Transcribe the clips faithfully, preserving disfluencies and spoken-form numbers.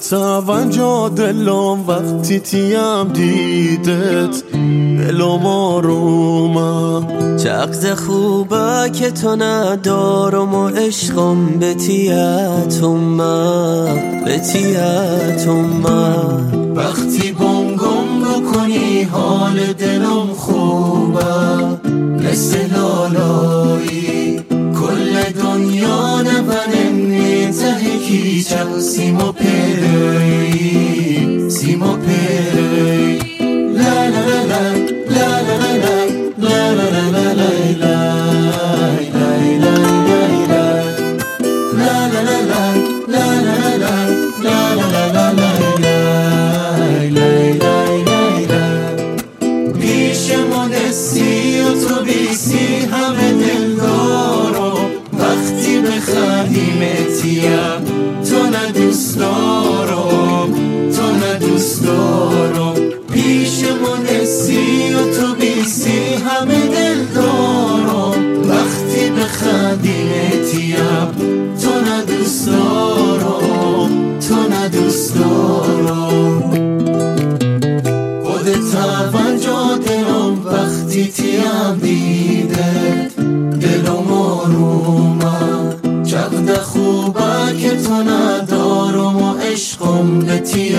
توجه دلم وقتی تیم دیدت دلم آرومه. چقدر خوبه که تو ندارم و عشقم به تیتومه به تیتومه. وقتی بانگم بکنی حال دلم خوبه مثل لالایی. کل دنیا نبرم ته کیچم سیما پی سیما پی. لا لا لا لا لا لا لا لا لا لا همه دل دارم وقتی بخندیمتیم. تو نه دوست دارم تو نه دوست دارم پیش من اسی و تو بیسی. همه دل دارم وقتی بخندیمتیم. تو نه دوست دارم تو نه دوست دارم. خودت توجه دلم وقتی تیم دیدت دلم آرومه. چقدر خوبه که تو ندارم و عشقم به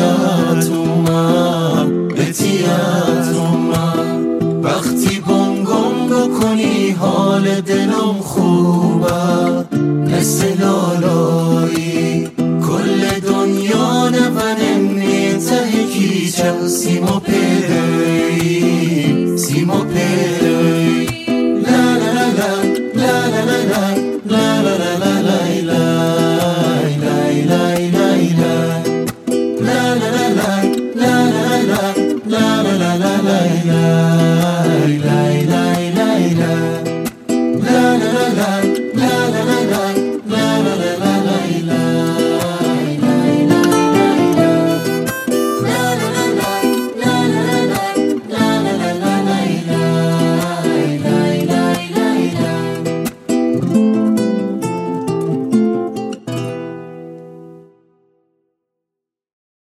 تیتومه به تیتومه. وقتی بانگم بکنی حال دلم خوبه مثل لالایی. کل دنیا نبرم ته کیچم سیما پی